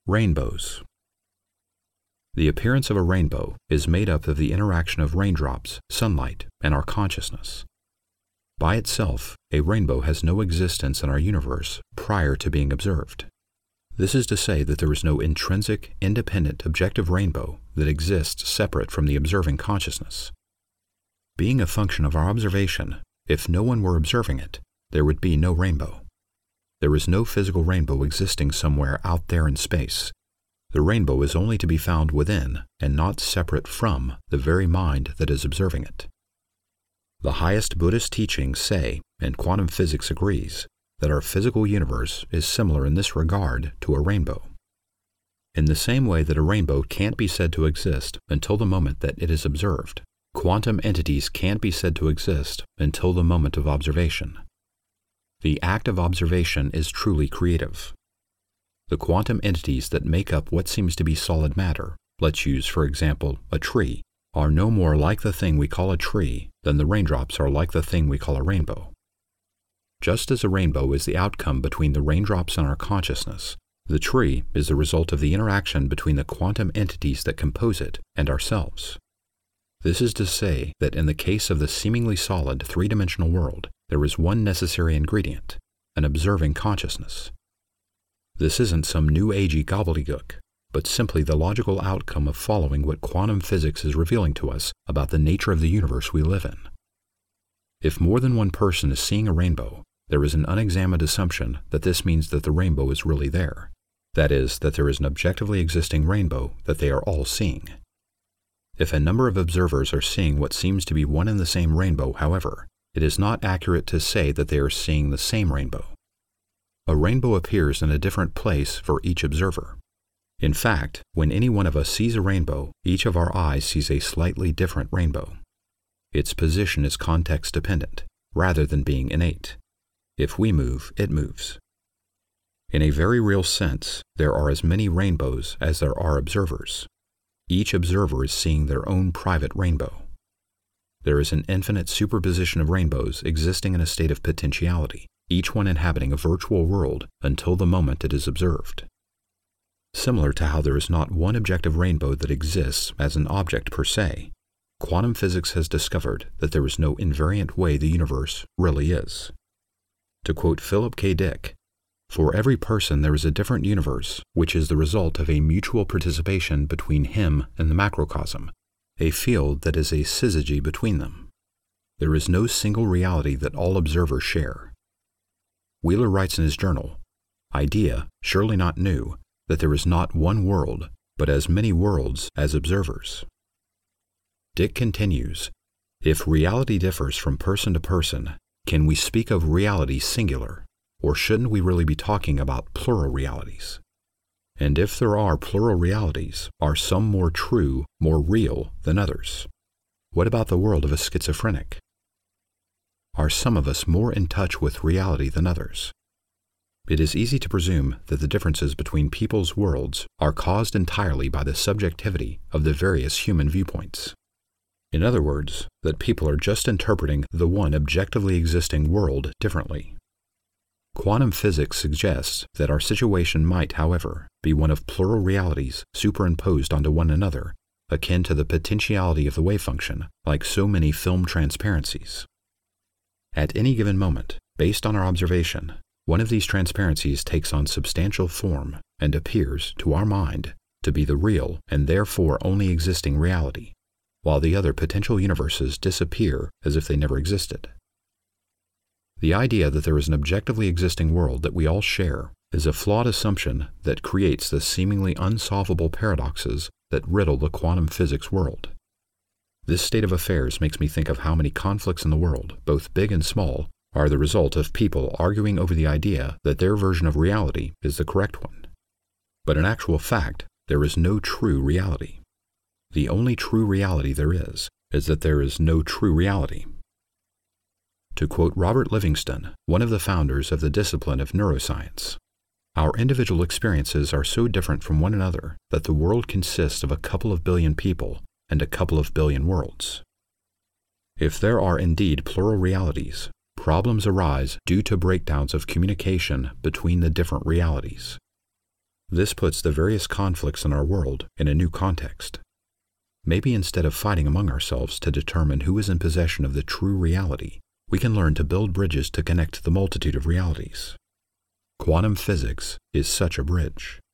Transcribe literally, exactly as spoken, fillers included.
Rainbows. The appearance of a rainbow is made up of the interaction of raindrops, sunlight, and our consciousness. By itself, a rainbow has no existence in our universe prior to being observed. This is to say that there is no intrinsic, independent, objective rainbow that exists separate from the observing consciousness. Being a function of our observation, if no one were observing it, there would be no rainbow. There is no physical rainbow existing somewhere out there in space. The rainbow is only to be found within and not separate from the very mind that is observing it. The highest Buddhist teachings say, and quantum physics agrees, that our physical universe is similar in this regard to a rainbow. In the same way that a rainbow can't be said to exist until the moment that it is observed, quantum entities can't be said to exist until the moment of observation. The act of observation is truly creative. The quantum entities that make up what seems to be solid matter, let's use, for example, a tree, are no more like the thing we call a tree than the raindrops are like the thing we call a rainbow. Just as a rainbow is the outcome between the raindrops and our consciousness, the tree is the result of the interaction between the quantum entities that compose it and ourselves. This is to say that in the case of the seemingly solid three-dimensional world, there is one necessary ingredient, an observing consciousness. This isn't some new agey gobbledygook, but simply the logical outcome of following what quantum physics is revealing to us about the nature of the universe we live in. If more than one person is seeing a rainbow, there is an unexamined assumption that this means that the rainbow is really there. That is, that there is an objectively existing rainbow that they are all seeing. If a number of observers are seeing what seems to be one and the same rainbow, however, it is not accurate to say that they are seeing the same rainbow. A rainbow appears in a different place for each observer. In fact, when any one of us sees a rainbow, each of our eyes sees a slightly different rainbow. Its position is context-dependent, rather than being innate. If we move, it moves. In a very real sense, there are as many rainbows as there are observers. Each observer is seeing their own private rainbow. There is an infinite superposition of rainbows existing in a state of potentiality, each one inhabiting a virtual world until the moment it is observed. Similar to how there is not one objective rainbow that exists as an object per se, quantum physics has discovered that there is no invariant way the universe really is. To quote Philip K. Dick, "For every person there is a different universe, which is the result of a mutual participation between him and the macrocosm, a field that is a syzygy between them. There is no single reality that all observers share." Wheeler writes in his journal, "Idea, surely not new, that there is not one world, but as many worlds as observers." Dick continues, "If reality differs from person to person, can we speak of reality singular, or shouldn't we really be talking about plural realities? And if there are plural realities, are some more true, more real than others? What about the world of a schizophrenic? Are some of us more in touch with reality than others? It is easy to presume that the differences between people's worlds are caused entirely by the subjectivity of the various human viewpoints. In other words, that people are just interpreting the one objectively existing world differently. Quantum physics suggests that our situation might, however, be one of plural realities superimposed onto one another, akin to the potentiality of the wave function, like so many film transparencies. At any given moment, based on our observation, one of these transparencies takes on substantial form and appears, to our mind, to be the real and therefore only existing reality, while the other potential universes disappear as if they never existed. The idea that there is an objectively existing world that we all share is a flawed assumption that creates the seemingly unsolvable paradoxes that riddle the quantum physics world. This state of affairs makes me think of how many conflicts in the world, both big and small, are the result of people arguing over the idea that their version of reality is the correct one. But in actual fact, there is no true reality. The only true reality there is, is that there is no true reality. To quote Robert Livingston, one of the founders of the discipline of neuroscience, "Our individual experiences are so different from one another that the world consists of a couple of billion people and a couple of billion worlds." If there are indeed plural realities, problems arise due to breakdowns of communication between the different realities. This puts the various conflicts in our world in a new context. Maybe instead of fighting among ourselves to determine who is in possession of the true reality, we can learn to build bridges to connect the multitude of realities. Quantum physics is such a bridge.